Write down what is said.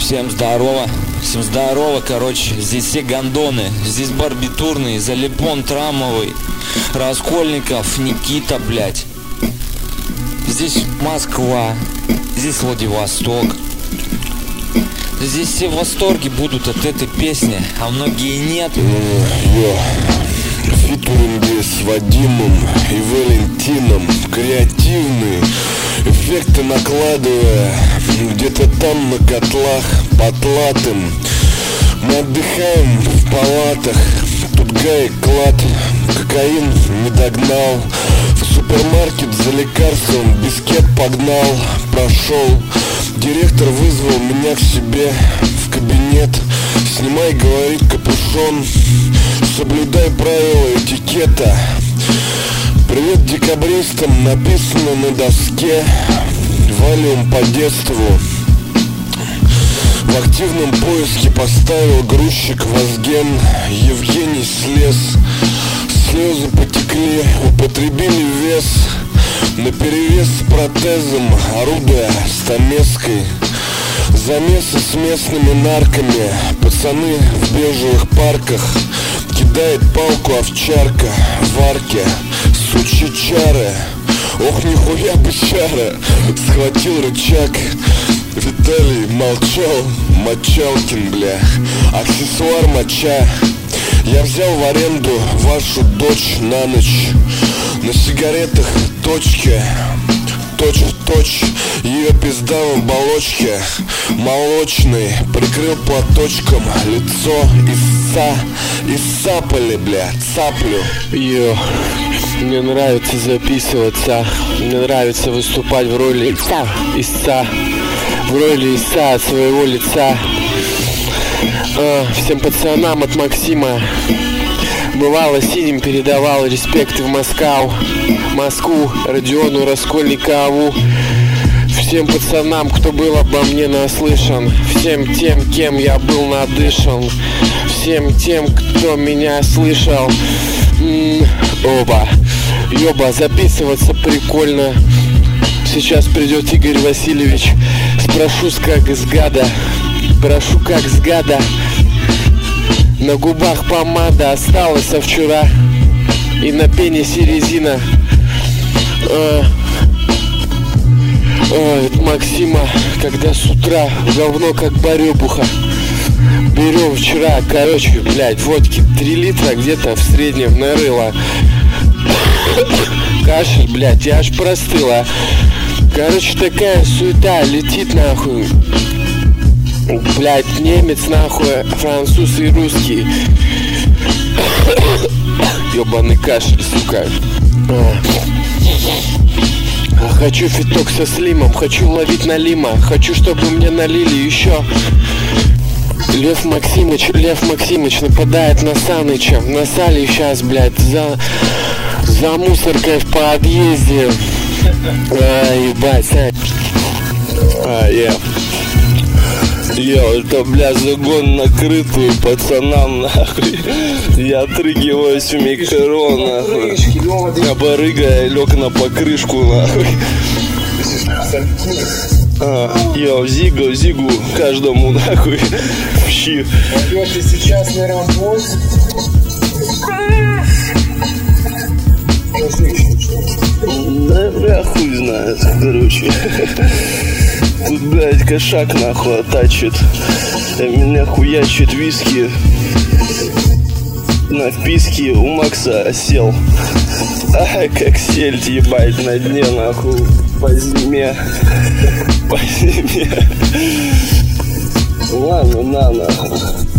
Всем здорово, короче, здесь все гондоны, здесь барбитурный, Залипон трамовый, Раскольников, Никита, блядь. Здесь Москва, здесь Владивосток. Здесь все в восторге будут от этой песни, а многие нет. Фитуринги с Вадимом и Валентином, креативные эффекты накладывая где-то там на котлах потлатым. Мы отдыхаем в палатах, тут гаек клад, кокаин не догнал. В супермаркет за лекарством бискет погнал, прошел. Директор вызвал меня к себе в кабинет. Снимай, говорит, капюшон, соблюдай правила этикета. Привет декабристам написано на доске. Валиум по детству. В активном поиске поставил грузчик Возген. Евгений слез, слезы потекли, употребили вес. Наперевес с протезом, орудуя стамеской. Замесы с местными нарками. Пацаны в бежевых парках. Кидает палку овчарка в арке. Сучьи чары. Ох, нихуя бычара. Схватил рычаг. Виталий молчал. Мочалкин, бля. Аксессуар моча. Я взял в аренду вашу дочь на ночь. На сигаретах точки. Точь в точь. Ее пизда в оболочке молочный. Прикрыл платочком лицо. Иссапали, бля, цаплю. Йо, мне нравится записываться. Мне нравится выступать в роли истца. В роли истца от своего лица. Всем пацанам от Максима. Бывало сидим, передавал респекты в Москву, Родиону Раскольникову. Всем пацанам, кто был обо мне наслышан. Всем тем, кем я был надышан. Всем тем, кто меня слышал. Ёба, записываться прикольно. Сейчас придет Игорь Васильевич. Спрошу как с гада. На губах помада осталась со вчера. И на пенисе резина. Это Максима, когда с утра говно как барёбуха. Берем вчера, короче, блядь, водки 3 литра где-то в среднем нарыло. Кашель, блядь, я аж простыла. Короче, такая суета, летит нахуй. Блядь, немец нахуй, француз и русский. Ёбаный кашель, сука. Хочу фиток со слимом, хочу ловить налима. Хочу, чтобы мне налили еще. Лев Максимыч нападает на Саныча. Насали сейчас, блядь, за мусоркой в подъезде. Ебать, Сань. Это, бля, загон накрытую пацанам, нахуй. Я отрыгиваюсь в микро, нахуй. Я барыга, лег на покрышку, нахуй. Зигу, каждому, нахуй, в щи. Ты сейчас на работе. Да, бля, хуй знает, короче. Тут, блядь, кошак, нахуй, оттачит. Меня хуячит виски. На вписке у Макса осел. Как сельдь, ебать, на дне, нахуй. По зиме. Ладно, на, нахуй.